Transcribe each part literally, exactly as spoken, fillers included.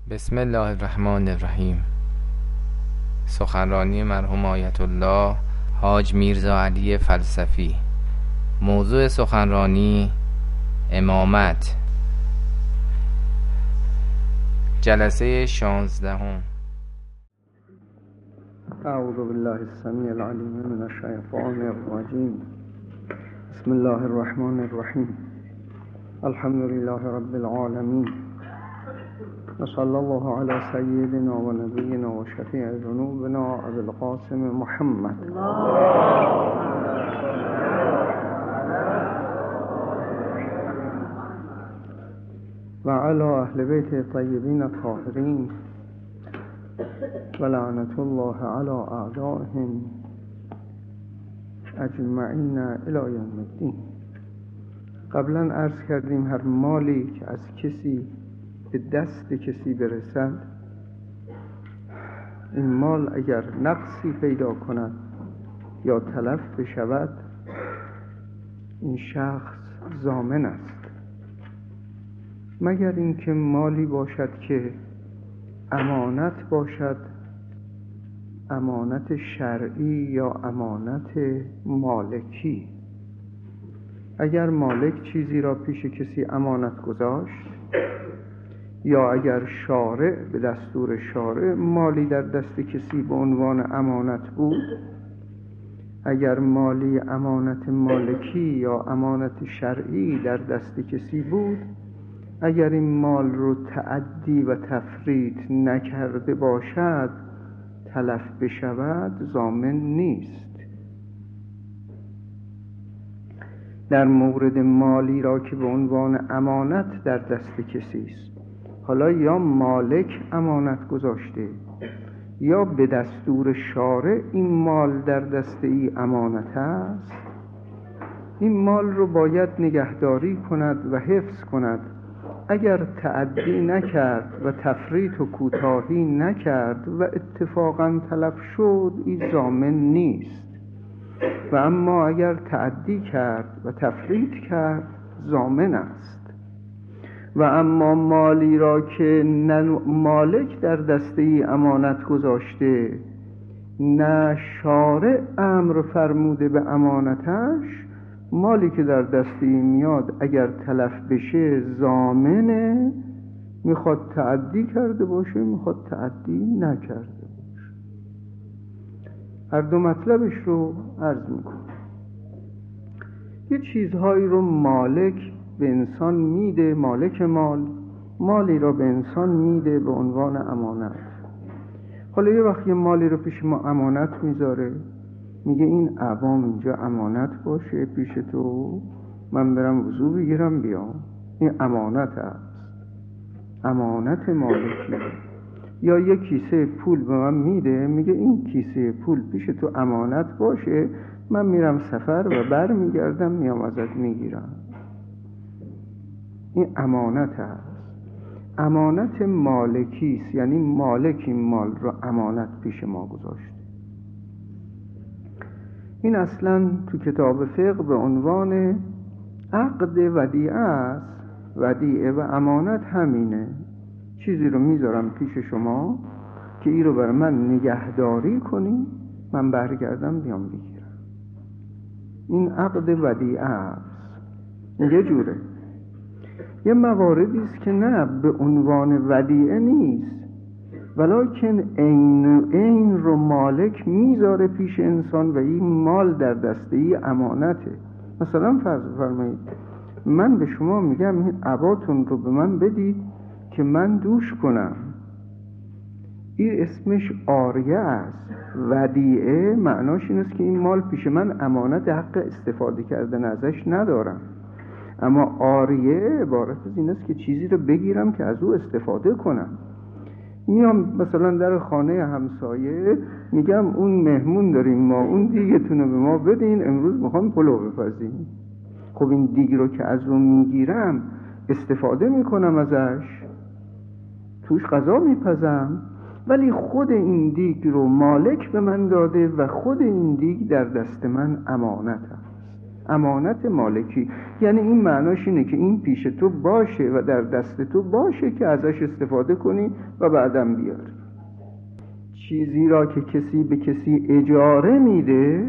بسم الله الرحمن الرحیم. سخنرانی مرحوم آیت الله حاج میرزا علی فلسفی. موضوع سخنرانی امامت. جلسه شانزدهم. اعوذ بالله السمیع العلیم من الشیطان الرجیم. بسم الله الرحمن الرحیم. الحمد لله رب العالمین و صلی الله علی سیدنا و نبینا و شفیع ذنوبنا ابی القاسم محمد و علی اهل بیت طیبین الطاهرین و لعنت الله علی اعدائهم اجمعین الی یوم الدین. قبلا عرض کردیم هر مالی که از کسی به دست کسی برسد، این مال اگر نقصی پیدا کند یا تلف بشود، این شخص ضامن است، مگر اینکه مالی باشد که امانت باشد، امانت شرعی یا امانت مالکی. اگر مالک چیزی را پیش کسی امانت گذاشت یا اگر شارع به دستور شارع مالی در دست کسی به عنوان امانت بود، اگر مالی امانت مالکی یا امانت شرعی در دست کسی بود، اگر این مال رو تعدی و تفریط نکرده باشد تلف بشود، ضامن نیست. در مورد مالی را که به عنوان امانت در دست کسی است، حالا یا مالک امانت گذاشته یا به دستور شارع این مال در دست ای امانت است، این مال رو باید نگهداری کند و حفظ کند. اگر تعدی نکرد و تفریط و کوتاهی نکرد و اتفاقا تلف شد، این ضامن نیست. و اما اگر تعدی کرد و تفریط کرد، ضامن است. و اما مالی را که نه مالک در دسته ای امانت گذاشته نه شارع امر فرموده به امانتش، مالی که در دسته ای میاد اگر تلف بشه ضامنه، میخواد تعدی کرده باشه میخواد تعدی نکرده باشه. هر دو مطلبش رو عرض میکنم. یه چیزهایی رو مالک به انسان میده، مالک مال مالی را به انسان میده به عنوان امانت. حالا یه وقت یه مالی رو پیش ما امانت میذاره، میگه این عوام اینجا امانت باشه پیش تو، من برم وضو بگیرم بیام. این امانت است، امانت مالکی. یا یه کیسه پول به من میده، میگه این کیسه پول پیش تو امانت باشه، من میرم سفر و بر میگردم میام ازت میگیرم. این امانت است، امانت مالکی است، یعنی مالک این مال رو امانت پیش ما گذاشته. این اصلا تو کتاب فقه به عنوان عقد ودیعه است. ودیعه و امانت همینه، چیزی رو میذارم پیش شما که این رو برای من نگهداری کنی، من برگردم بیام بگیرم. این عقد ودیعه است. یه جوره. یه مواردی است که نه به عنوان ودیعه نیست، ولیکن این این رو مالک میذاره پیش انسان و این مال در دسته ای امانته. مثلا فرض فرمایید من به شما میگم این عباتون رو به من بدید که من دوش کنم، این اسمش عاریه است. ودیعه معناش این است که این مال پیش من امانت، حق استفاده کردن ازش ندارم. اما عاریه عبارت از این است که چیزی رو بگیرم که از او استفاده کنم. میام مثلا در خانه همسایه میگم اون مهمون داریم ما، اون دیگتون رو به ما بدین، امروز میخوام پلو بپزیم. خب این دیگ رو که از اون میگیرم استفاده میکنم ازش، توش غذا میپزم، ولی خود این دیگ رو مالک به من داده و خود این دیگ در دست من امانت است، امانت مالکی. یعنی این معناش اینه که این پیش تو باشه و در دست تو باشه که ازش استفاده کنی و بعدم بیاری. چیزی را که کسی به کسی اجاره میده،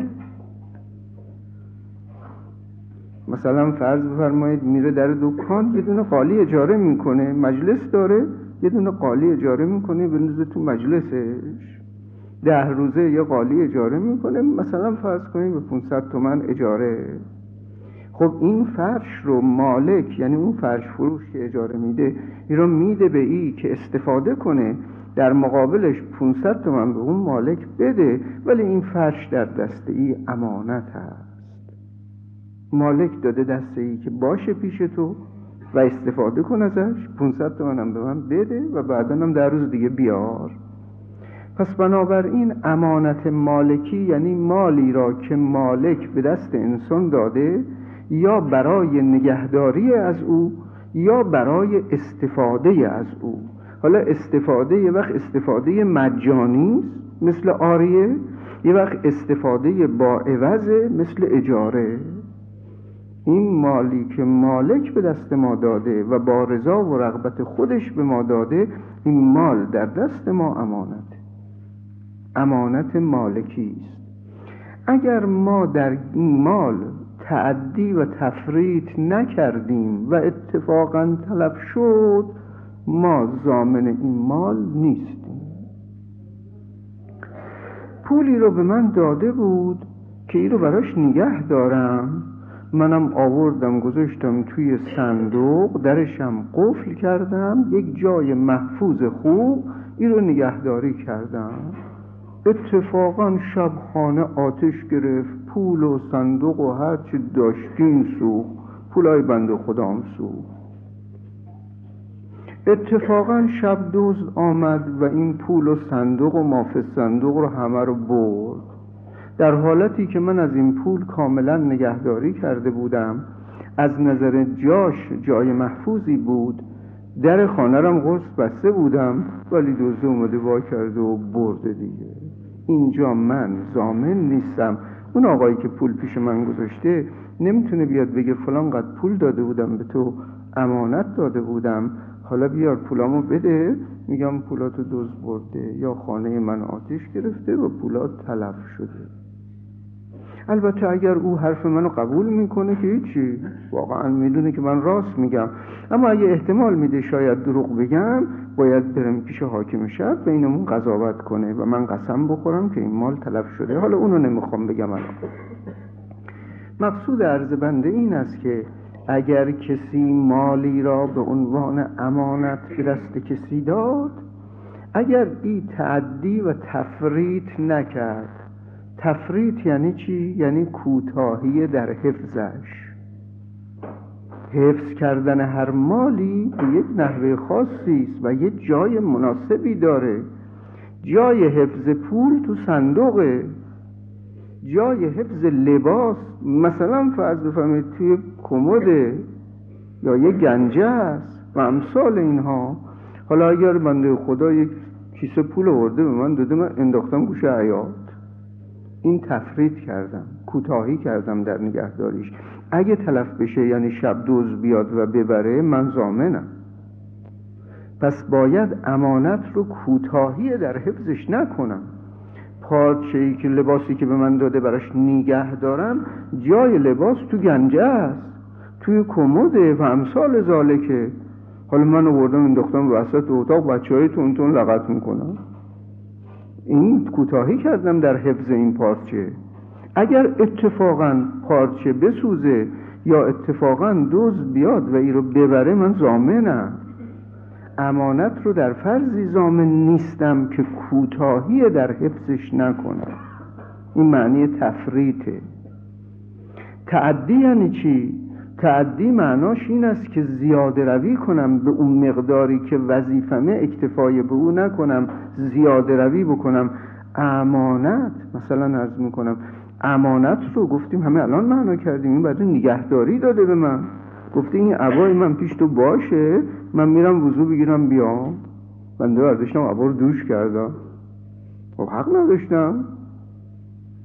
مثلا فرض بفرمایید میره در دکان یه دونه قالی اجاره میکنه، مجلس داره یه دونه قالی اجاره میکنه بندازه تو مجلسش، ده روزه یه قالی اجاره میکنه، مثلا فرض کنید به پانصد تومن اجاره. خب این فرش رو مالک، یعنی اون فرش فروش که اجاره میده، این رو میده به ای که استفاده کنه، در مقابلش پانصد تومن به اون مالک بده، ولی این فرش در دست ای امانت هست. مالک داده دست ای که باشه پیش تو و استفاده کن ازش، پانصد تومن هم به من بده و بعدا هم در روز دیگه بیار. پس بنابراین امانت مالکی یعنی مالی را که مالک به دست انسان داده، یا برای نگهداری از او یا برای استفاده از او. حالا استفاده یه وقت استفاده مجانی است مثل عاریه، یه وقت استفاده با عوض مثل اجاره. این مالی که مالک به دست ما داده و با رضا و رغبت خودش به ما داده، این مال در دست ما امانت امانت مالکی است. اگر ما در این مال تعدی و تفریط نکردیم و اتفاقا تلف شد، ما ضامن این مال نیستیم. پولی رو به من داده بود که این رو براش نگه دارم، منم آوردم گذاشتم توی صندوق، درشم قفل کردم، یک جای محفوظ خوب این رو نگهداری کردم. اتفاقا شب خانه آتش گرفت، پول و صندوق و هر چی داشتیم سوخت، پولای بنده خدام سوخت. اتفاقا شب دزد آمد و این پول و صندوق و ما فی صندوق رو همه رو برد، در حالتی که من از این پول کاملا نگهداری کرده بودم، از نظر جاش جای محفوظی بود، در خانه رم قرص بسته بودم، ولی دزد اومده وا کرده و برده دیگه. اینجا من ضامن نیستم. اون آقایی که پول پیش من گذاشته نمیتونه بیاد بگه فلان قد پول داده بودم به تو، امانت داده بودم، حالا بیار پولامو بده. میگم پولاتو دزد برده یا خانه من آتش گرفته و پولات تلف شده. البته اگر او حرف منو قبول میکنه که هیچی، واقعا میدونه که من راست میگم، اما اگه احتمال میده شاید دروغ بگم، باید برم پیش حاکم شهر بینمون قضاوت کنه و من قسم بخورم که این مال تلف شده. حالا اونو نمیخوام بگم الان. مقصود عرض بنده این است که اگر کسی مالی را به عنوان امانت به دست کسی داد، اگر این تعدی و تفریط نکرد. تفریط یعنی چی؟ یعنی کوتاهی در حفظش. حفظ کردن هر مالی به یک نحوه خاصی است و یک جای مناسبی داره. جای حفظ پول تو صندوقه، جای حفظ لباس مثلا فرض بفرمایید توی کمده یا یک گنجه است و امثال اینها. حالا اگر بنده خدا یک کیسه پول آورده به من داده، من انداختم گوشه حیاط، این تفریط کردم، کوتاهی کردم در نگهداریش. اگه تلف بشه یعنی شب دزد بیاد و ببره، من ضامنم. پس باید امانت رو کوتاهی در حفظش نکنم. پارچه‌ای که لباسی که به من داده براش نگه دارم، جای لباس تو گنجه است، توی کمده و امثال ذالکه. حالا من آوردم انداختم وسط اتاق، بچه‌های تون تون لغت میکنن. این کوتاهی کردم در حفظ این پارچه. اگر اتفاقا پارچه بسوزه یا اتفاقا دزد بیاد و این رو ببره، من ضامنم. امانت رو در فرضی ضامن نیستم که کوتاهی در حفظش نکنم. این معنی تفریطه. تعدی یعنی چی؟ تعدی معناش این است که زیاده روی کنم به اون مقداری که وظیفمه، اکتفای به اون نکنم، زیاده روی بکنم. امانت مثلا عرض میکنم، امانت رو گفتیم همه الان معنا کردیم، این بعد نگهداری داده به من، گفته این عبای من پیش تو باشه، من میرم وضو بگیرم بیام. بنده برداشتم عبا رو دوش کردم، خب حق نداشتم.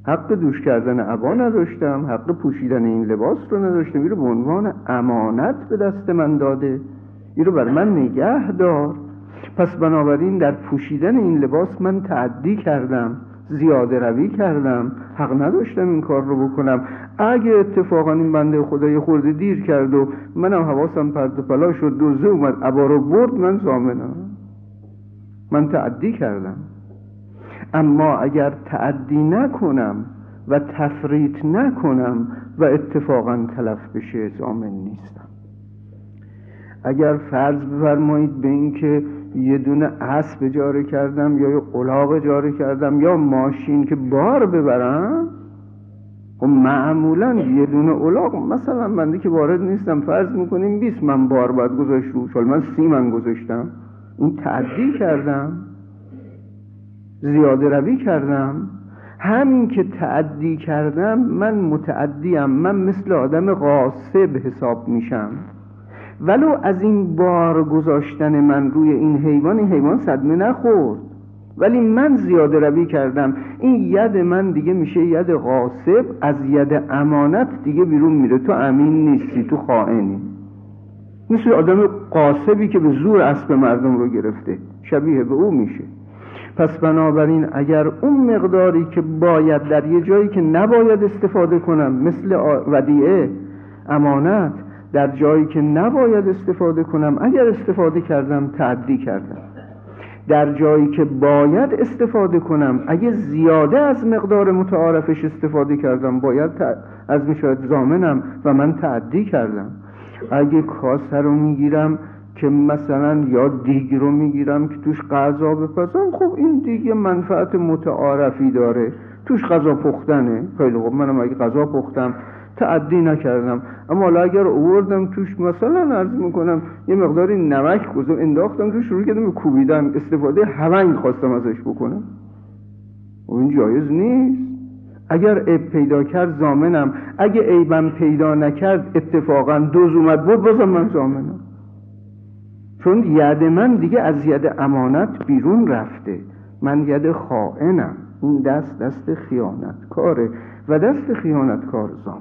حق دوش کردن عبا نداشتم، حق پوشیدن این لباس رو نداشتم. این رو به عنوان امانت به دست من داده، این رو بر من نگه دار. پس بنابراین در پوشیدن این لباس من تعدی کردم، زیاده روی کردم، حق نداشتم این کار رو بکنم. اگه اتفاقا این بنده خدای خورده دیر کرد و منم حواسم پرت و پلا شد، دوزه اومد عبا رو برد، من ضامنم، من تعدی کردم. اما اگر تعدی نکنم و تفریط نکنم و اتفاقا تلف بشه، ضامن نیستم. اگر فرض بفرمایید به این که یه دونه اسب اجاره کردم یا یه الاغ اجاره کردم یا ماشین که بار ببرم، و معمولا یه دونه الاغ، مثلا بنده که وارد نیستم، فرض میکنیم بیست من بار باید گذاشت روش، حالا من سی من گذاشتم، این تعدی کردم، زیاده روی کردم. همین که تعدی کردم من متعدیم، من مثل آدم غاصب حساب میشم. ولو از این بار گذاشتن من روی این حیوان، این حیوان صدمه نخورد، ولی من زیاده روی کردم، این ید من دیگه میشه ید غاصب، از ید امانت دیگه بیرون میره. تو امین نیستی، تو خائنی، مثل آدم غاصبی که به زور اسب مردم رو گرفته، شبیه به او میشه. پس بنابراین اگر اون مقداری که باید در یه جایی که نباید استفاده کنم، مثل ودیعه، امانت، در جایی که نباید استفاده کنم اگر استفاده کردم، تعدی کردم. در جایی که باید استفاده کنم اگه زیاده از مقدار متعارفش استفاده کردم، باید از میشود ضامنم و من تعدی کردم. اگه کاسه رو میگیرم که مثلا یا دیگ رو میگیرم که توش غذا بپزم، خب این دیگه منفعت متعارفی داره، توش غذا پختنه، خیلی خب منم اگه غذا پختم تعدی نکردم. اما حالا اگر آوردم توش مثلا عرض میکنم یه مقداری نمک گذاشتم انداختم توش، شروع کردم به کوبیدن، استفاده هونگ خواستم ازش بکنم، این جایز نیست. اگر عیب پیدا کرد ضامنم، اگه عیبم پیدا نکرد اتفاقا دوز اومد بود، بازم من ضامنم، چون ید من دیگه از ید امانت بیرون رفته، من ید خائنم. این دست دست خیانت کاره و دست خیانت کار ضامن.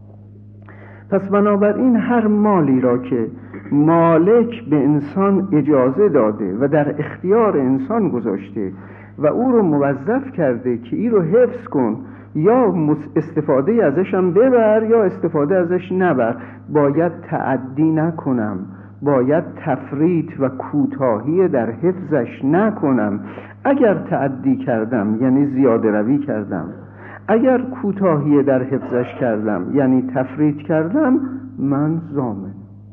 پس بنابراین هر مالی را که مالک به انسان اجازه داده و در اختیار انسان گذاشته و او رو موظف کرده که این رو حفظ کن، یا استفاده ازش هم ببر یا استفاده ازش نبر، باید تعدی نکنم، باید تفریط و کوتاهی در حفظش نکنم. اگر تعدی کردم یعنی زیاده روی کردم، اگر کوتاهی در حفظش کردم یعنی تفریط کردم، من ضامن.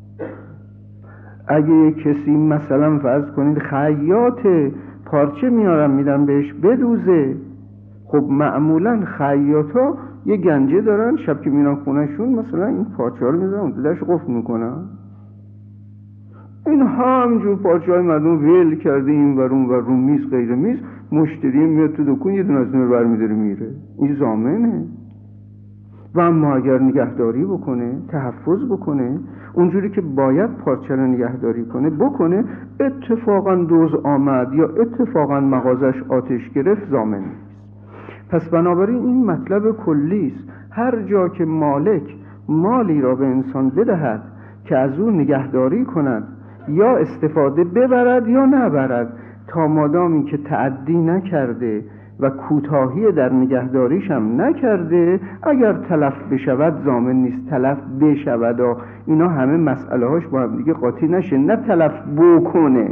اگه کسی مثلا فرض کنید خیاط، پارچه میارم میدم بهش بدوزه، خب معمولا خیاطا یه گنجه دارن، شب که میرن خونهشون مثلا این پارچه ها رو میذارن دلش قفل میکنن، این همجور پارچه های مردم ویل کرده این ورون و رو میز غیر میز، مشتری میاد تو دکون یه دونه از اون رو برمیداره میره، این ضامنه. و اما اگر نگهداری بکنه، تحفظ بکنه، اونجوری که باید پارچه رو نگهداری کنه بکنه، اتفاقا دوز آمد یا اتفاقا مغازش آتش گرفت، ضامن نیست. پس بنابراین این مطلب کلی است. هر جا که مالک مالی را به انسان بدهد که از اون نگهداری کند، یا استفاده ببرد یا نبرد، تا مادامی که تعدی نکرده و کوتاهی در نگهداریش هم نکرده، اگر تلف بشود ضامن نیست. تلف بشود، اینا همه مسئله هاش با هم دیگه قاطی نشه، نه تلف بکنه،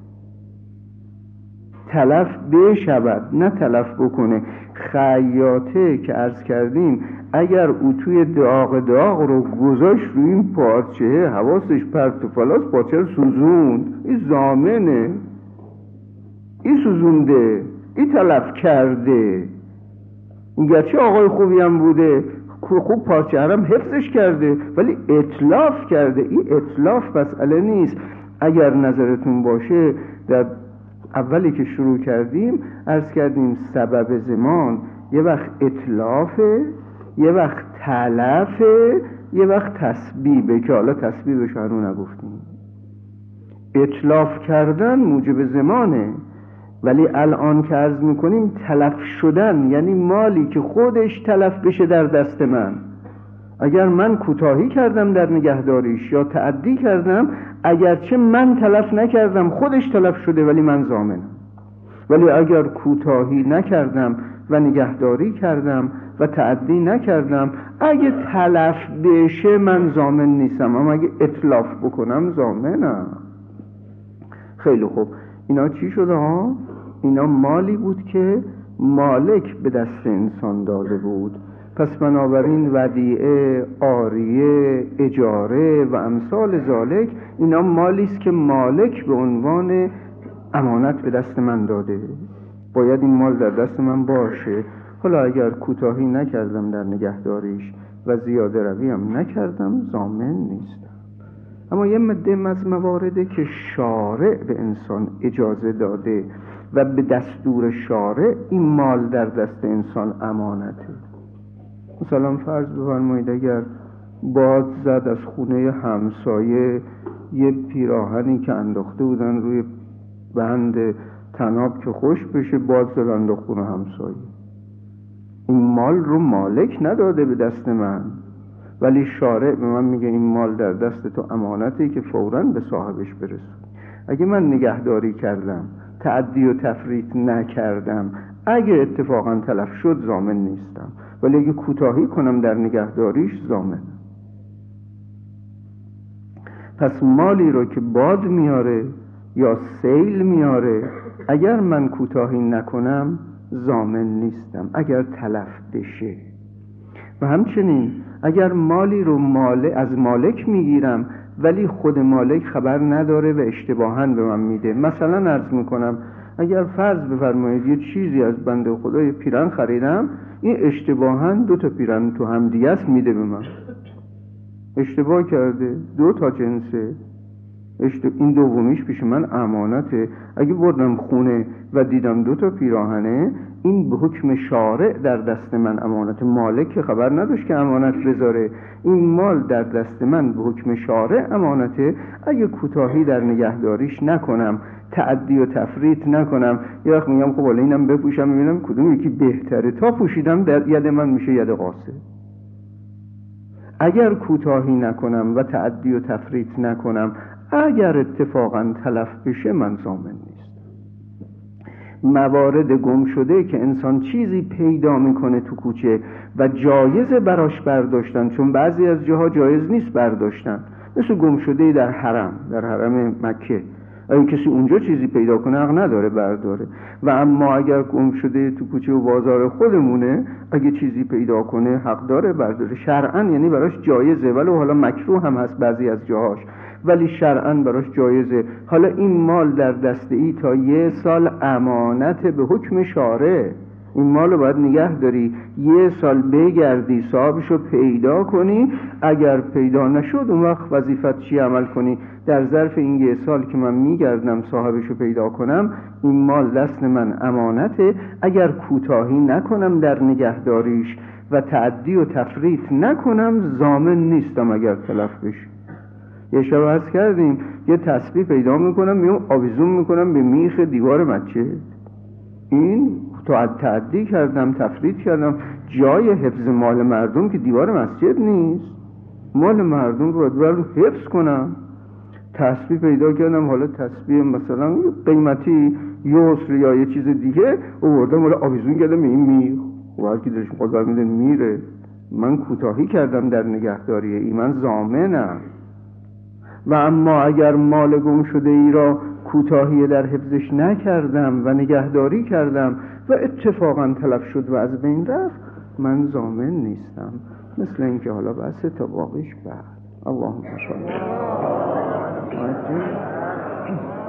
تلف بشود نه تلف بکنه. خیاطه که عرض کردیم اگر او توی داغ داغ رو گذاشت روی این پارچه، حواسش پرت و پلاس، پارچه رو سوزوند، این ضامنه، این سوزونده، این تلف کرده. این گرچه آقای خوبی هم بوده، خوب پارچه هم حفظش کرده، ولی اتلاف کرده. این اتلاف مسئله نیست. اگر نظرتون باشه در اولی که شروع کردیم عرض کردیم سبب زمان یه وقت اتلافه، یه وقت تلفه، یه وقت تسبیبه، که حالا تسبیبش هنو نگفتیم. اتلاف کردن موجب زمانه، ولی الان که عرض میکنیم تلف شدن یعنی مالی که خودش تلف بشه در دست من. اگر من کوتاهی کردم در نگهداریش یا تعدی کردم، اگرچه من تلف نکردم خودش تلف شده ولی من ضامنم. ولی اگر کوتاهی نکردم و نگهداری کردم و تعدی نکردم، اگه تلف بشه من ضامن نیستم، اما اگه اتلاف بکنم ضامنم. خیلی خوب، اینا چی شده ها؟ اینا مالی بود که مالک به دست انسان داده بود. پس بنابراین ودیعه، عاریه، اجاره و امثال ذالک اینا مالی است که مالک به عنوان امانت به دست من داده. باید این مال در دست من باشه. حالا اگر کوتاهی نکردم در نگهداریش و زیاده روی هم نکردم ضامن نیستم. اما یه مده از موارده که شارع به انسان اجازه داده و به دستور شارع این مال در دست انسان امانته. مثلا فرض بفرمایید اگر باد زد از خونه همسایه یه پیراهنی که انداخته بودن روی بند تناب که خوش بشه، باد زد انداخت خونه همسایه، این مال رو مالک نداده به دست من، ولی شارع به من میگه این مال در دست تو امانتی که فوراً به صاحبش برسون. اگه من نگهداری کردم، تعدی و تفریط نکردم، اگه اتفاقاً تلف شد ضامن نیستم، ولی اگه کوتاهی کنم در نگهداریش ضامنم. پس مالی رو که باد میاره یا سیل میاره، اگر من کوتاهی نکنم ضامن نیستم اگر تلف بشه. و همچنین اگر مالی رو مال از مالک میگیرم ولی خود مالک خبر نداره و اشتباهاً به من میده، مثلا عرض میکنم اگر فرض بفرمایید یه چیزی از بنده خدای پیرن خریدم، این اشتباهاً دو تا پیرن تو هم دیگه است میده به من، اشتباه کرده، دو تا جنسه، این دومیش پیش من امانته. اگه بردم خونه و دیدم دو تا پیراهنه، این به حکم شارع در دست من امانت. مالک که خبر نداشت که امانت بذاره، این مال در دست من به حکم شارع امانته. اگه کوتاهی در نگهداریش نکنم، تعدی و تفریط نکنم، یه وقت میگم خب حالا اینم بپوشم ببینم کدوم یکی بهتره، تا پوشیدم در ید من میشه ید قاصد. اگر کوتاهی نکنم و تعدی و تفریط نکنم، اگر اتفاقاً تلف بشه من ضامن نیست. موارد گم شده که انسان چیزی پیدا میکنه تو کوچه و جایز براش برداشتن، چون بعضی از جاها جایز نیست برداشتن، مثل گم شده در حرم، در حرم مکه، اگه کسی اونجا چیزی پیدا کنه حق نداره برداره. و اما اگر گم شده تو کوچه و بازار خودمونه، اگه چیزی پیدا کنه حق داره برداره. شرعاً یعنی براش جایزه، ولی حالا مکروه هم هست بعضی از جاهاش، ولی شرعاً براش جایزه. حالا این مال در دست ای تا یه سال امانت به حکم شارع، این مال رو باید نگه داری، یه سال بگردی صاحبشو پیدا کنی. اگر پیدا نشد اون وقت وظیفت چی عمل کنی؟ در ظرف این یه سال که من میگردم صاحبشو پیدا کنم، این مال دست من امانته. اگر کوتاهی نکنم در نگهداریش و تعدی و تفریط نکنم ضامن نیستم اگر تلف بشه. یه شب عرض کردیم یه تسبیح پیدا میکنم میام آویزون میکنم به میخ دیوار مسجد، این تو تعدی کردم، تفریط کردم. جای حفظ مال مردم که دیوار مسجد نیست، مال مردم رو باید حفظ کنم. تسبیح پیدا کردم، حالا تسبیح مثلا قیمتی یسر یا یه چیز دیگه آوردم، حالا آویزون کردم به این میخ و هر کی درش قدر میده میره. من کوتاهی کردم در نگهداری ای، من ضامنم. و اما اگر مال گم شده ای را کوتاهی در حفظش نکردم و نگهداری کردم و اتفاقا تلف شد و از بین رفت، من ضامن نیستم. مثل اینکه حالا بحث تا باقیش بعد. اللهم صل علی محمد.